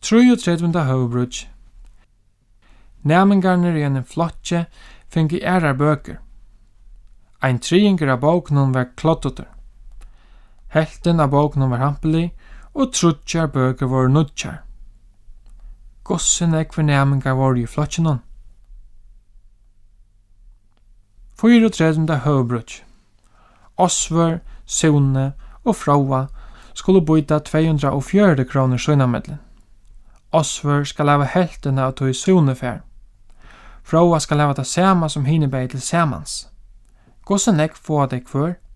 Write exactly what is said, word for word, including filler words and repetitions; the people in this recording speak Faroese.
trýogtretivu høvuðbríggj. Næmingarnir í einum flokki fingu aðrar bøkur. Ein triðingur av bókunum var kloddutur. Helvtin av bókunum var hampelig, og tríggjar bøkur voru nýggjar. Hvussu nógvir næmingar voru í flokkinum? fýraogtretivu høvuðbríggj. Osvør, Sune og Fróa skulle byta tvey hundrað og fjøruti krónur sínámillum. Osvør skal hava helvtina av tí Sune fær. Fróa skal hava tað sama sum hini bæði til samans. Hvussu nógv fáa tey hvør?